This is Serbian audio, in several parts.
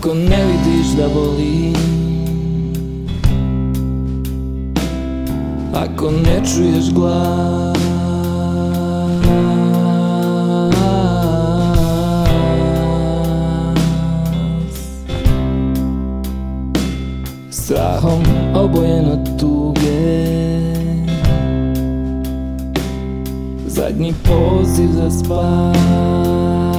Ako ne vidiš da volim, ako ne čuješ glas, strahom obojeno tuge, zadnji poziv za spas.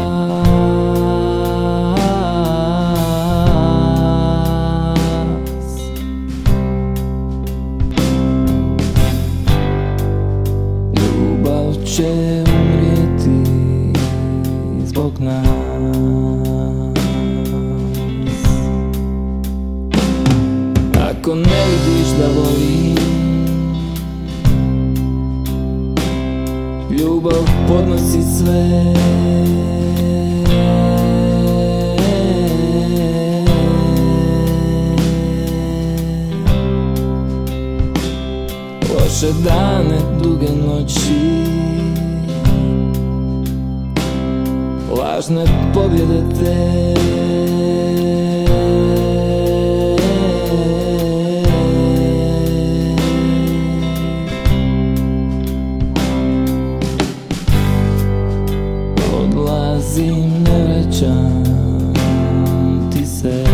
Ljubav će umrijeti zbog nas. Ako ne vidiš da volim, ljubav podnosi sve. Loše dane, duge noći, lažne pobjede te. Odlazim, ne vraćam ti se.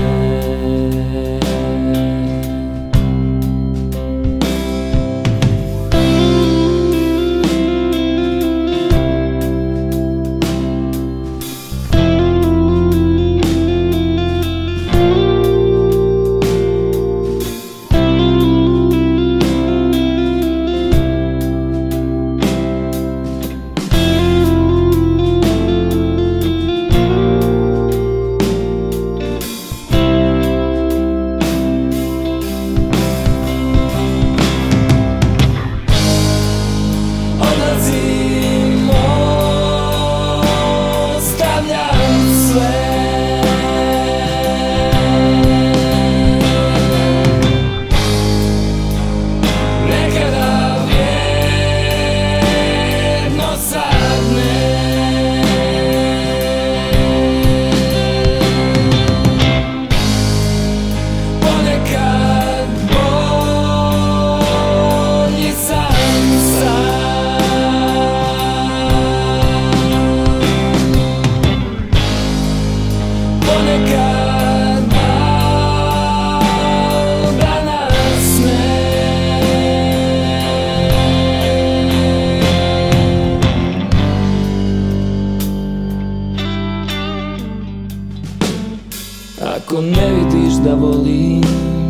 Ako ne vidiš da volim,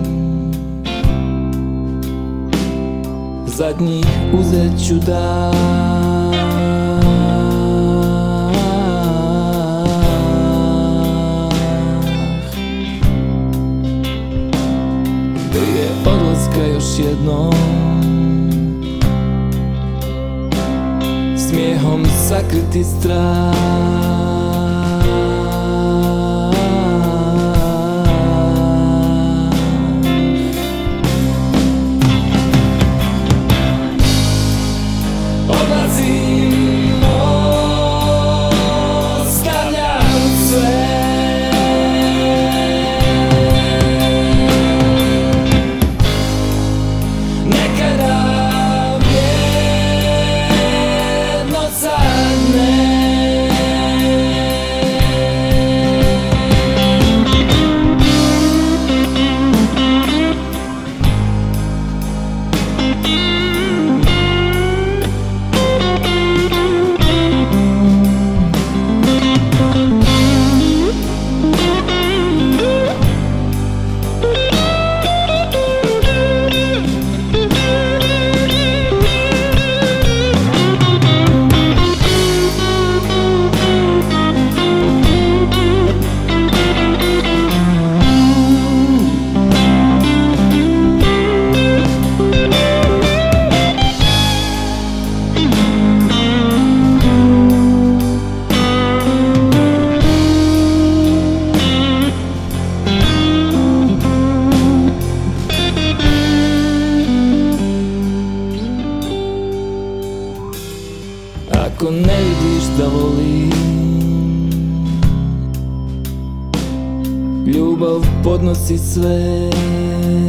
zadnji uzet ću dah. Prije odlaska još jednom smijehom sakriti strah. ljubav podnosi sve.